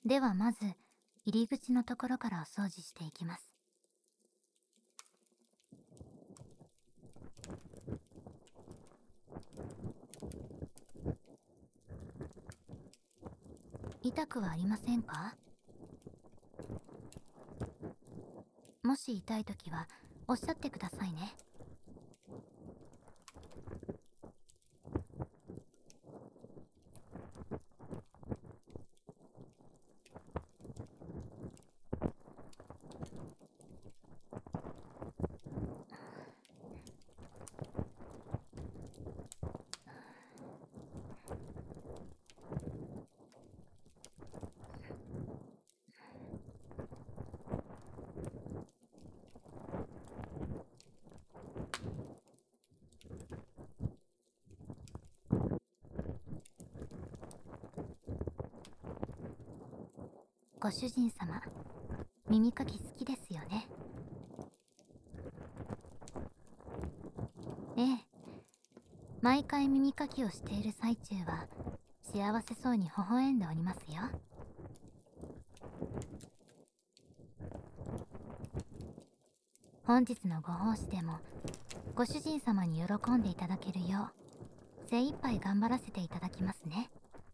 ではまず入り口のところからお掃除していきます。痛くはありませんか？もし痛いときはおっしゃってくださいね。ご主人様、耳かき好きですよね。ええ、毎回耳かきをしている最中は幸せそうに微笑んでおりますよ。本日のご奉仕でもご主人様に喜んでいただけるよう精一杯頑張らせていただきますね。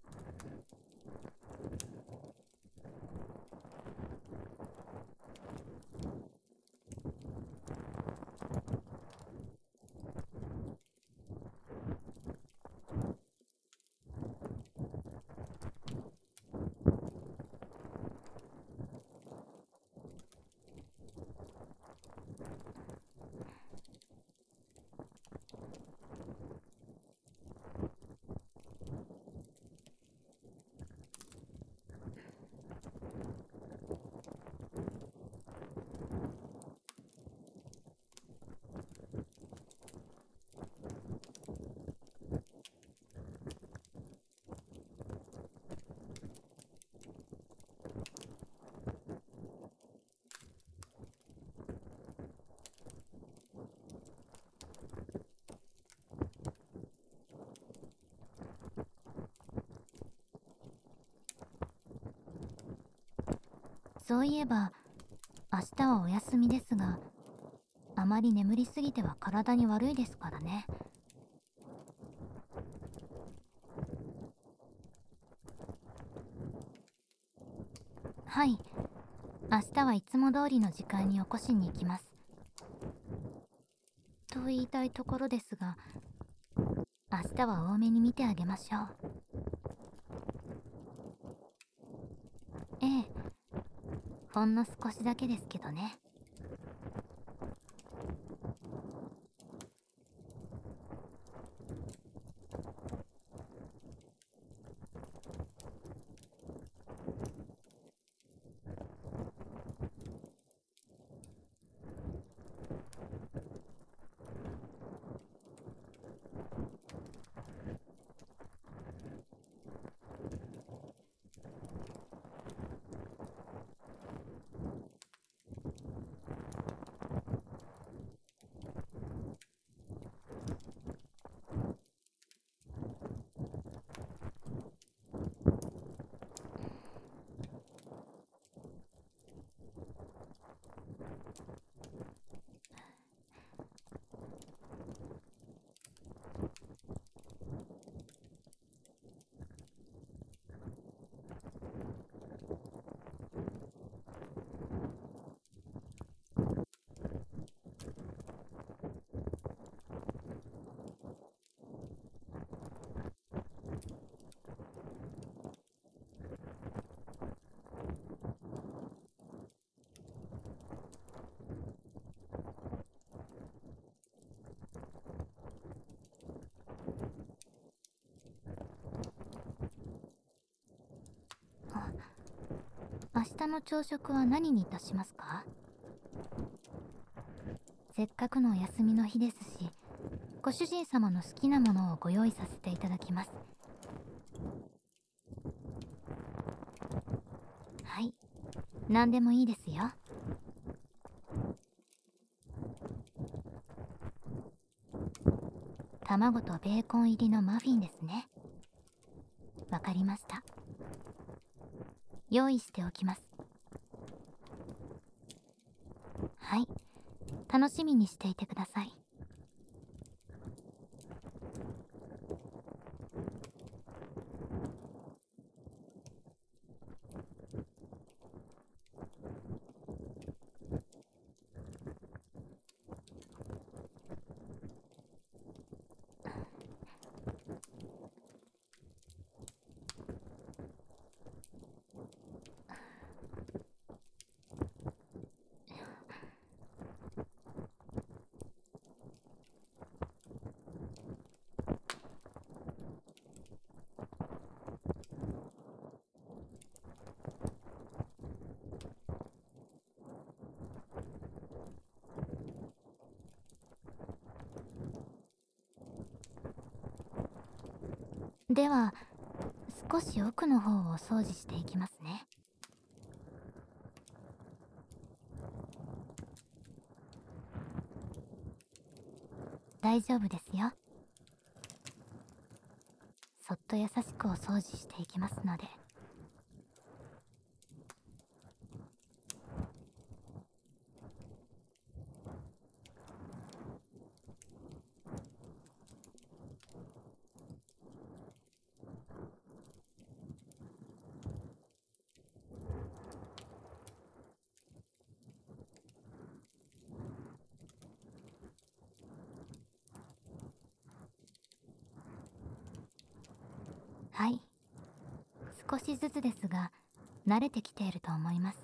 そういえば明日はお休みですが、あまり眠りすぎては体に悪いですからね。はい、明日はいつも通りの時間に起こしに行きます。と言いたいところですが、明日は多めに見てあげましょう。ええ、ほんの少しだけですけどね。明日の朝食は何にいたしますか？せっかくのお休みの日ですし、ご主人様の好きなものをご用意させていただきます。はい、何でもいいですよ。卵とベーコン入りのマフィンですね。わかりました。 用意しておきます。はい、楽しみにしていてください。では、少し奥の方を掃除していきますね。大丈夫ですよ。そっと優しくお掃除していきますので。はい、少しずつですが慣れてきていると思います。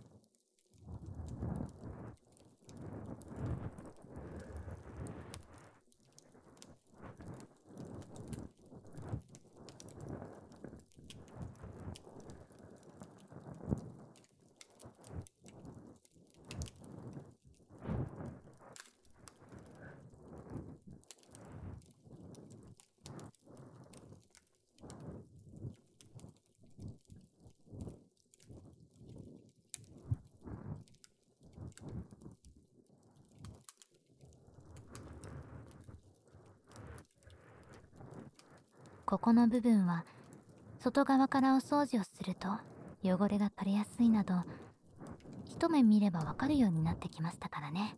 ここの部分は外側からお掃除をすると汚れが取れやすいなど、一目見ればわかるようになってきましたからね。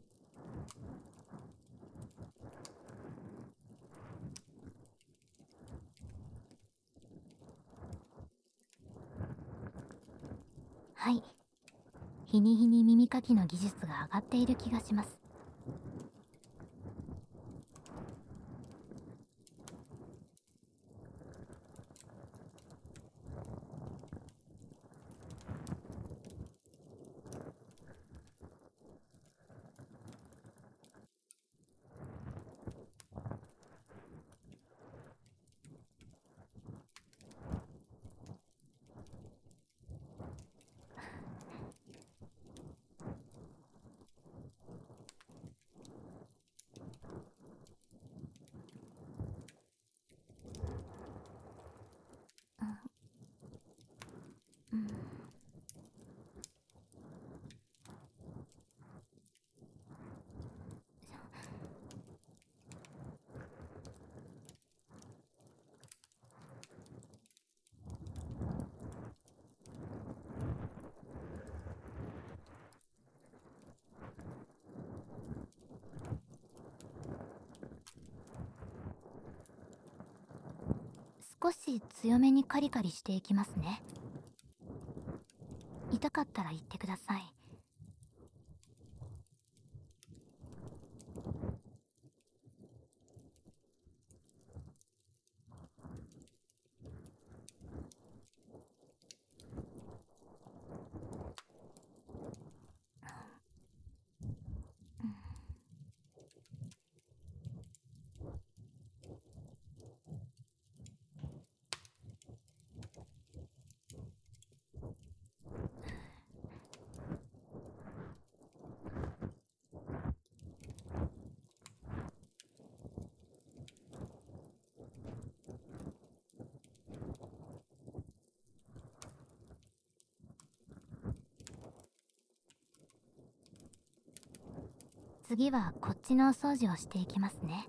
はい、日に日に耳かきの技術が上がっている気がします。うん、少し強めにカリカリしていきますね。痛かったら言ってください。次はこっちのお掃除をしていきますね。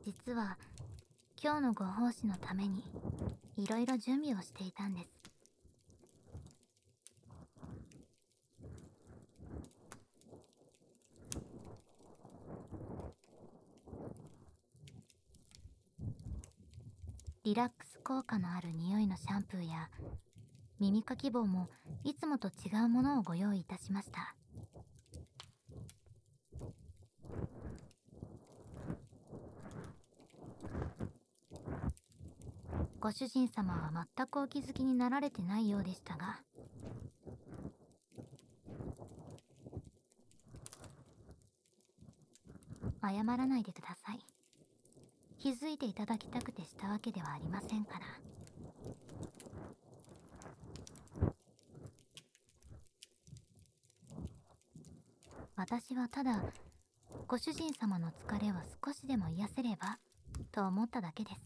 実は今日のご奉仕のためにいろいろ準備をしていたんです。リラックス効果のある匂いのシャンプーや耳かき棒もいつもと違うものをご用意いたしました。ご主人様は全くお気づきになられてないようでしたが、謝らないでください。気づいていただきたくてしたわけではありませんから。私はただご主人様の疲れを少しでも癒せればと思っただけです。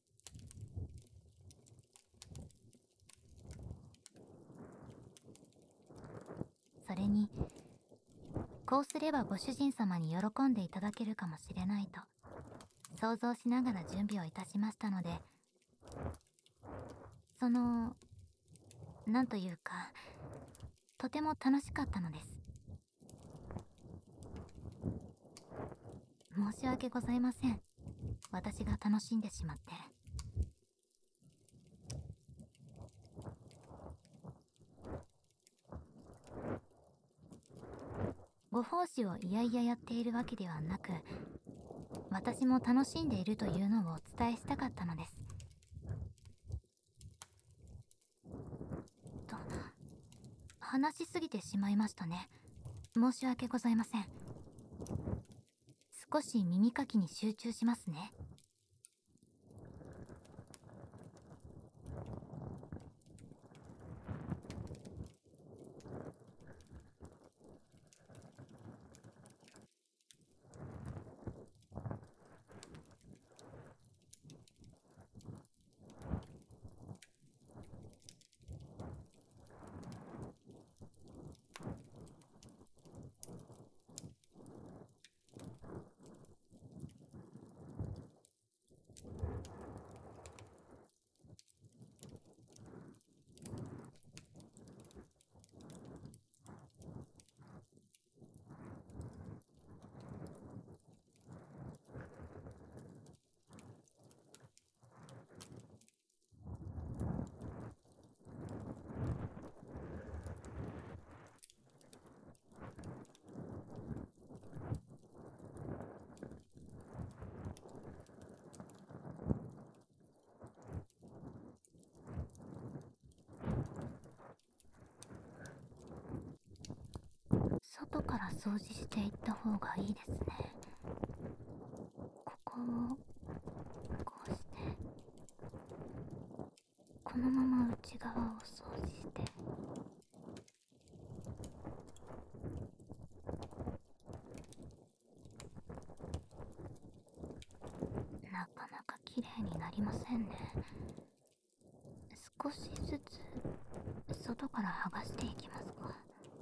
それにこうすればご主人様に喜んでいただけるかもしれないと想像しながら準備をいたしましたので、なんというか、とても楽しかったのです。申し訳ございません。私が楽しんでしまって。ご奉仕をいやいややっているわけではなく、私も楽しんでいるというのをお伝えしたかったのです。と、話しすぎてしまいましたね。申し訳ございません。少し耳かきに集中しますね。外から掃除していった方がいいですね。ここをこうして、このまま内側を掃除して、なかなか綺麗になりませんね。少しずつ外から剥がしていきますか。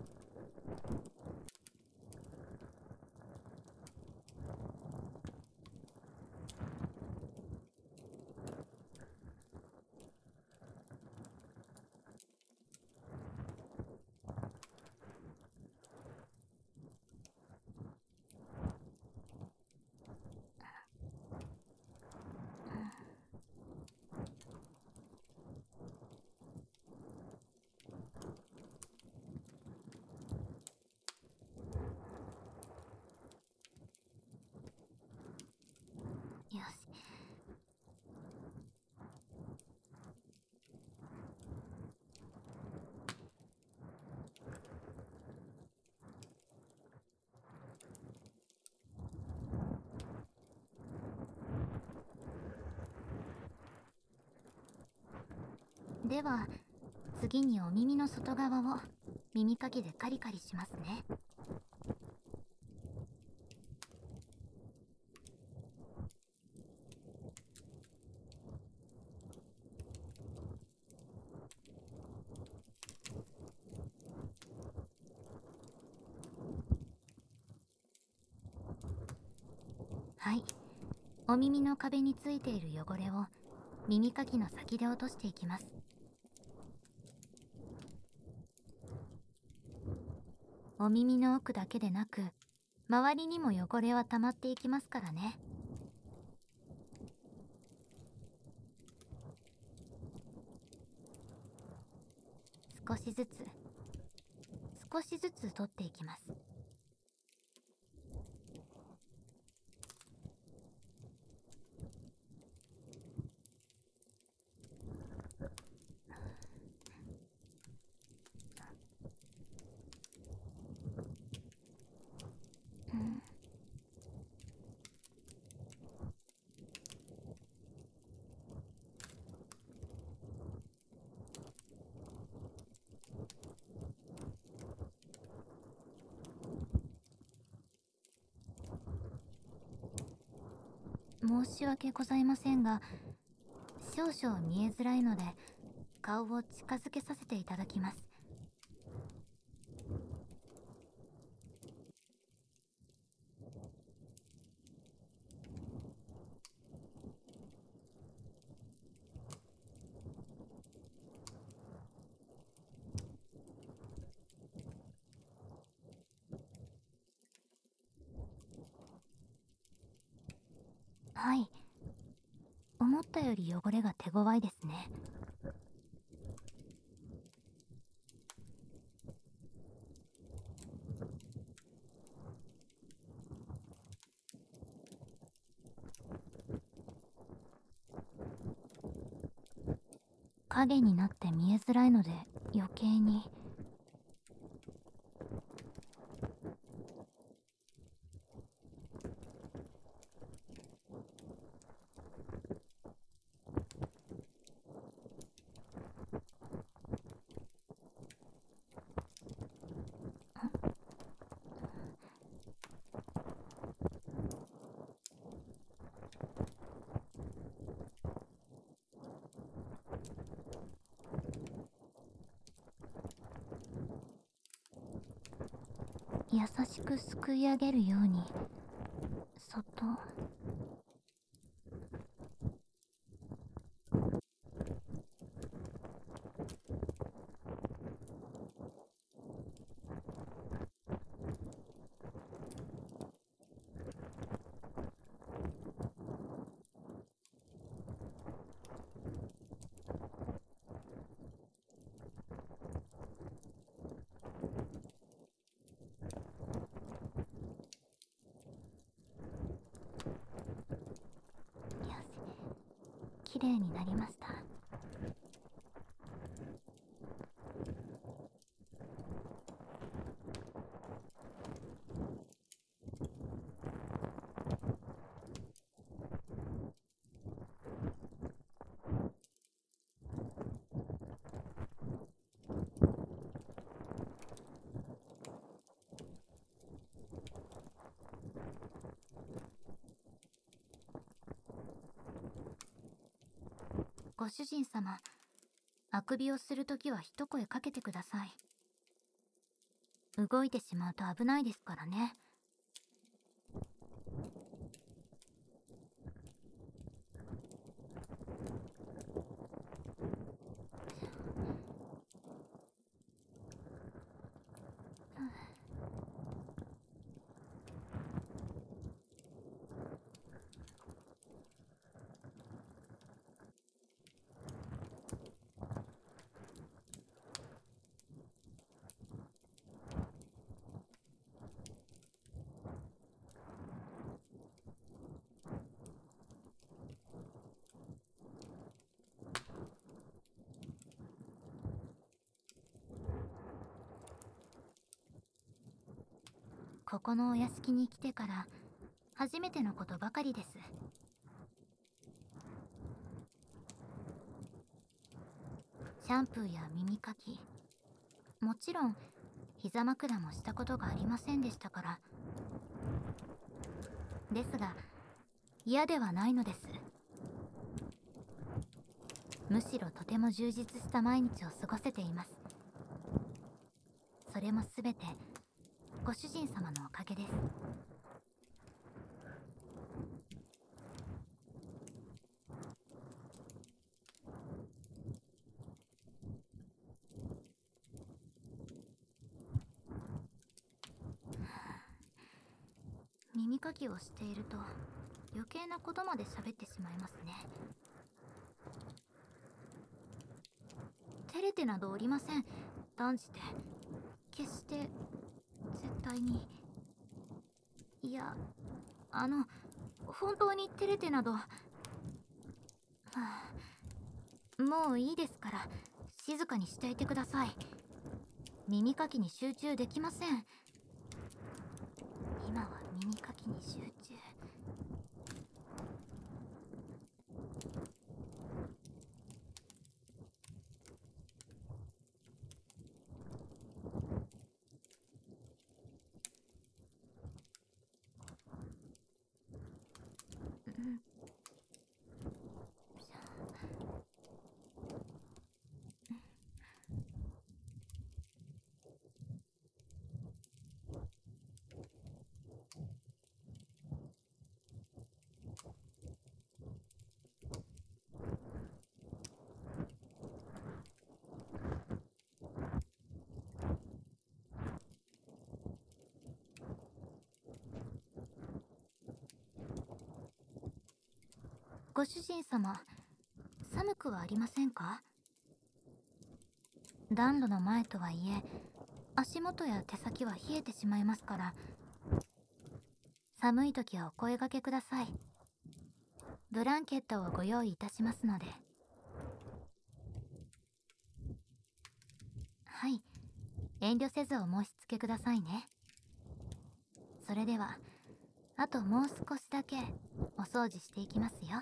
よし。では次にお耳の外側を耳かきでカリカリしますね。はい、 お耳の壁についている汚れを耳かきの先で落としていきます。お耳の奥だけでなく、周りにも汚れは溜まっていきますからね。少しずつ少しずつ取っていきます。申し訳ございませんが、少々見えづらいので顔を近づけさせていただきます。はい、思ったより汚れが手強いですね。影になって見えづらいので余計に。優しくすくい上げるようにそっと。よし、きれいになりました。ご主人様、あくびをするときは一声かけてください。動いてしまうと危ないですからね。ここのお屋敷に来てから初めてのことばかりです。シャンプーや耳かき、もちろん膝枕もしたことがありませんでしたから。ですが嫌ではないのです。むしろとても充実した毎日を過ごせています。それもすべてご主人様のおかげです。 耳かきをしていると余計なことまで喋ってしまいますね。照れてなどおりません。断じて決して絶対に。いや、本当に照れてなど、もういいですから静かにしていてください。耳かきに集中できません。今は耳かきに集中。ご主人様、寒くはありませんか？暖炉の前とはいえ、足元や手先は冷えてしまいますから、寒い時はお声掛けください。ブランケットをご用意いたしますので。はい、遠慮せずお申し付けくださいね。それでは、あともう少しだけお掃除していきますよ。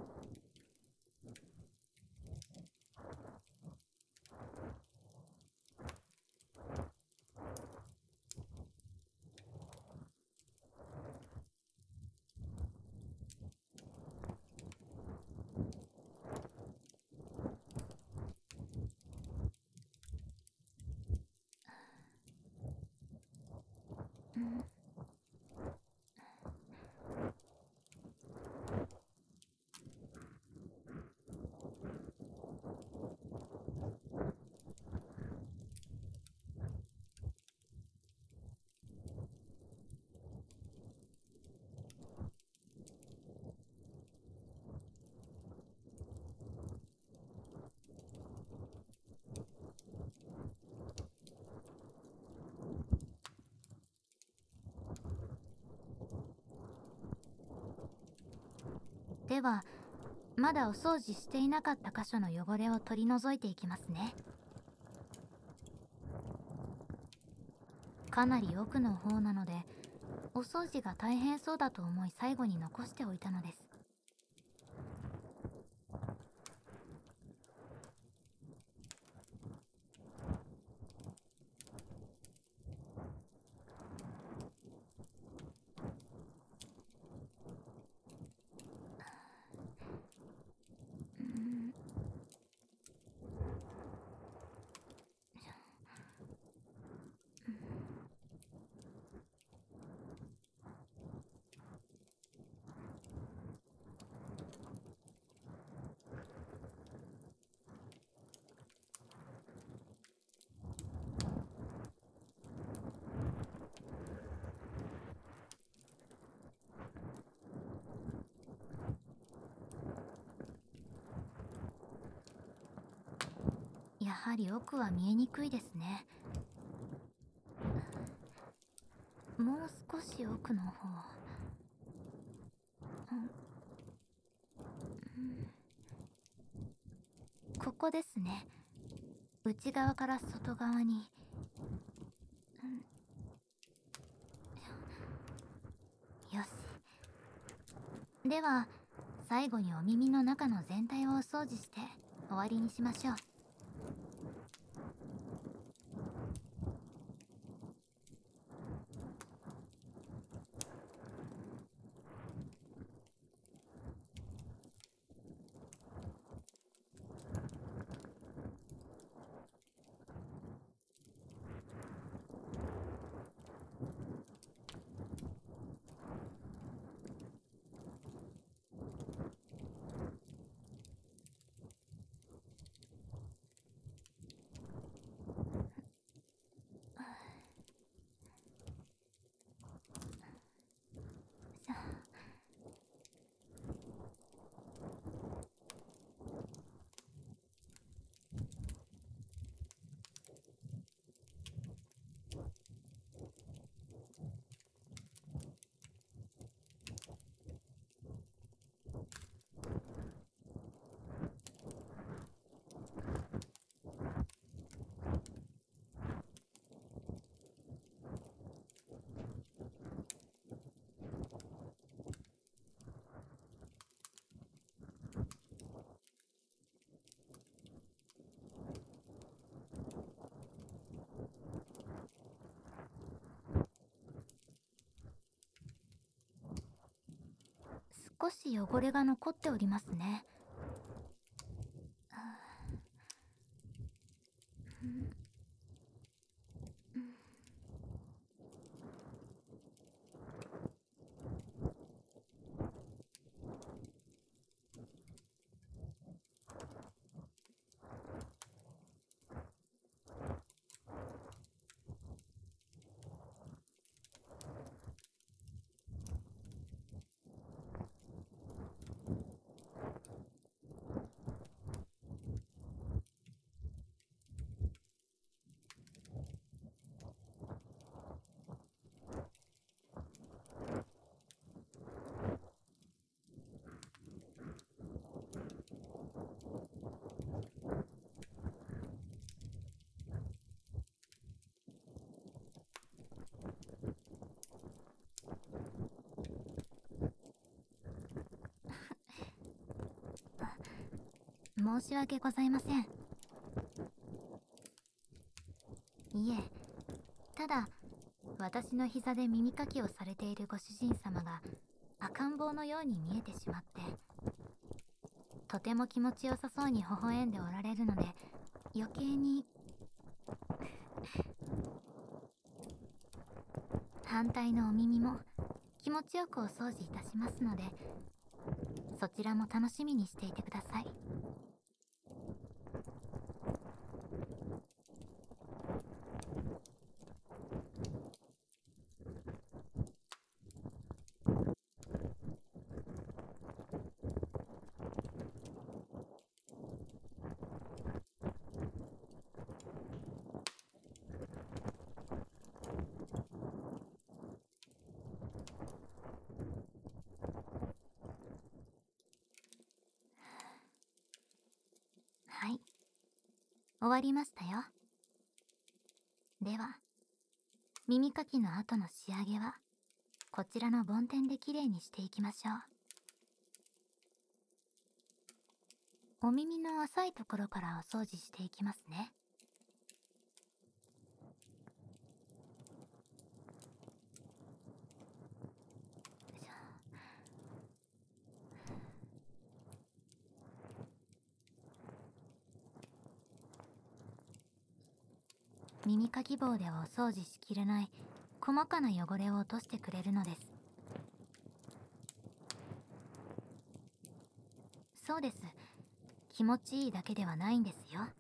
では、まだお掃除していなかった箇所の汚れを取り除いていきますね。かなり奥の方なので、お掃除が大変そうだと思い最後に残しておいたのです。やはり奥は見えにくいですね。もう少し奥の方。ここですね。内側から外側に。よし。では、最後にお耳の中の全体をお掃除して終わりにしましょう。 少し汚れが残っておりますね。申し訳ございません。いえ、ただ私の膝で耳かきをされているご主人様が赤ん坊のように見えてしまって、とても気持ちよさそうに微笑んでおられるので、余計に反対のお耳も気持ちよくお掃除いたしますので、そちらも楽しみにしていてください。はい、終わりましたよ。では、耳かきの後の仕上げはこちらの梵天できれいにしていきましょう。お耳の浅いところからお掃除していきますね。耳かき棒ではお掃除しきれない細かな汚れを落としてくれるのです。そうです。気持ちいいだけではないんですよ。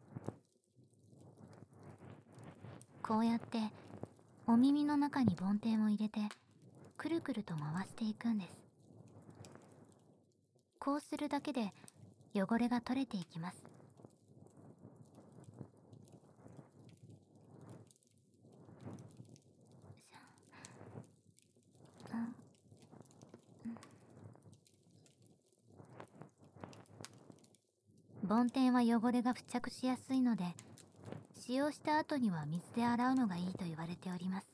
こうやってお耳の中に梵天を入れてくるくると回していくんです。こうするだけで汚れが取れていきます。梵天は汚れが付着しやすいので、使用した後には水で洗うのがいいと言われております。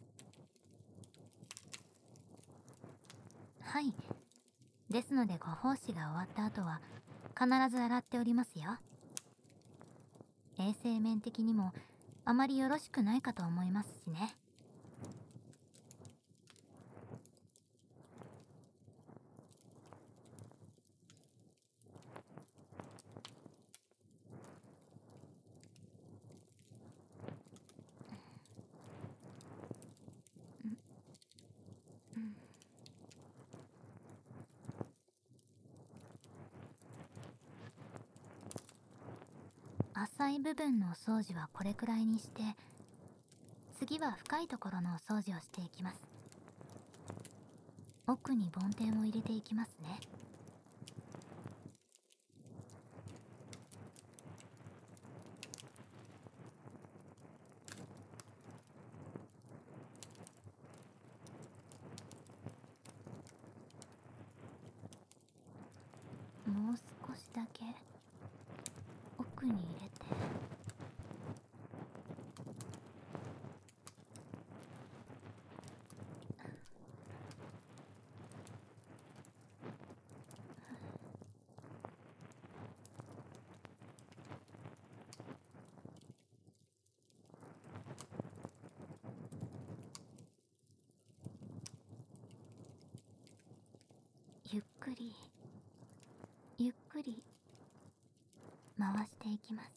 はい。ですのでご奉仕が終わった後は必ず洗っておりますよ。衛生面的にもあまりよろしくないかと思いますしね。浅い部分のお掃除はこれくらいにして、次は深いところのお掃除をしていきます。奥に梵天を入れていきますね。もう少しだけ奥に入れて。ゆっくり回していきます。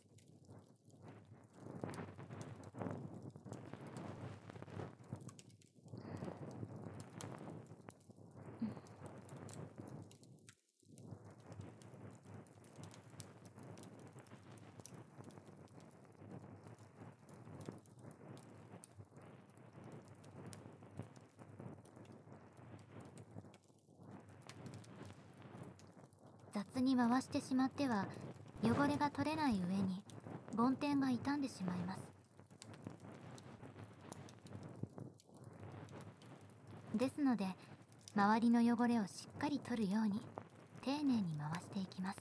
雑に回してしまっては汚れが取れない上に梵天が傷んでしまいます。ですので周りの汚れをしっかり取るように丁寧に回していきます。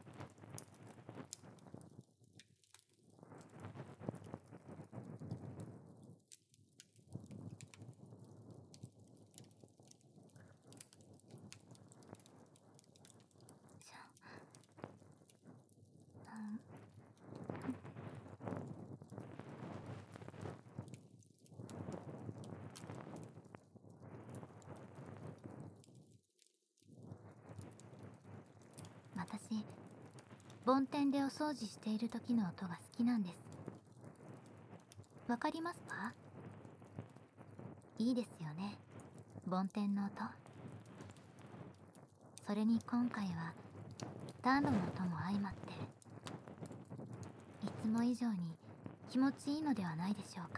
私、梵天でお掃除している時の音が好きなんです。わかりますか？いいですよね、梵天の音。それに今回は暖炉の音も相まっていつも以上に気持ちいいのではないでしょうか。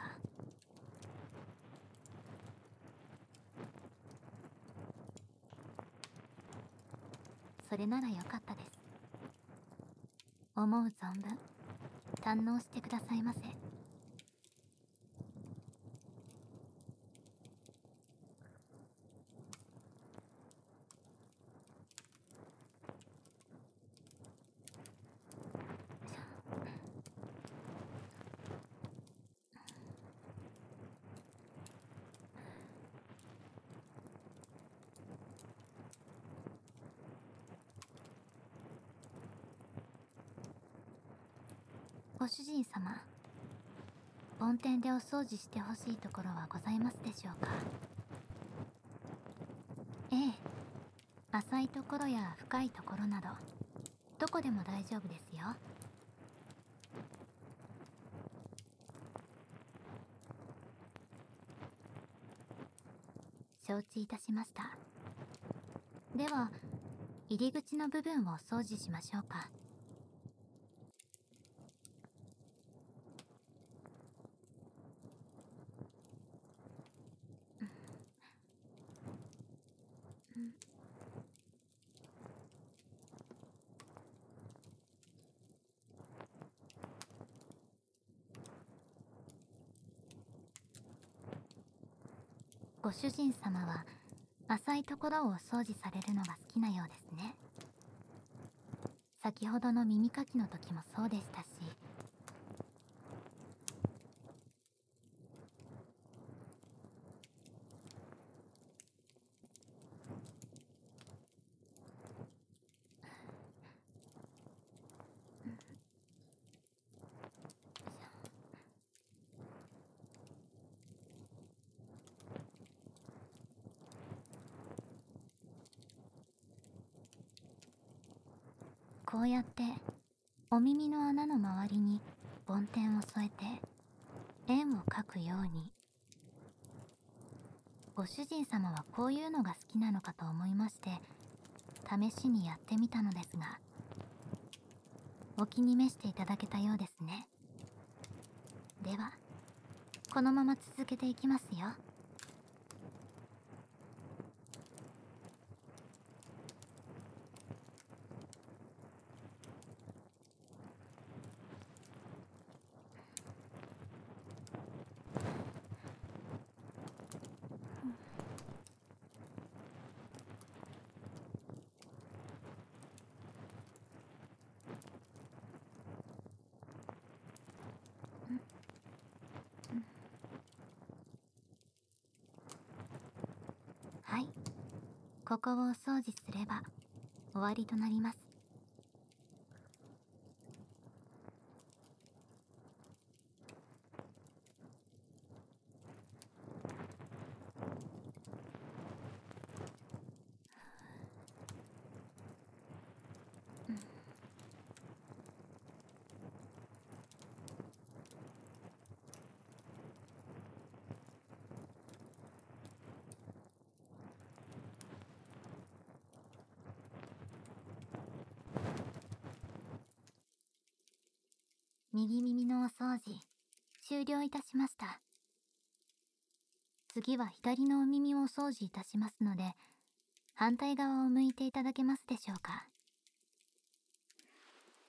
それならよかったです。思う存分堪能してくださいませ。ご主人様、梵天でお掃除してほしいところはございますでしょうか？ええ、浅いところや深いところなどどこでも大丈夫ですよ。承知いたしました。では入り口の部分を掃除しましょうか。ご主人様は浅いところをお掃除されるのが好きなようですね。先ほどの耳かきの時もそうでしたし。こうやってお耳の穴の周りに梵天を添えて円を描くように。ご主人様はこういうのが好きなのかと思いまして試しにやってみたのですが、お気に召していただけたようですね。ではこのまま続けていきますよ。はい、ここをお掃除すれば終わりとなります。 右耳のお掃除終了いたしました。次は左のお耳をお掃除いたしますので、反対側を向いていただけますでしょうか。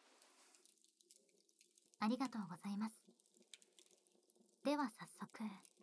ありがとうございます。では早速。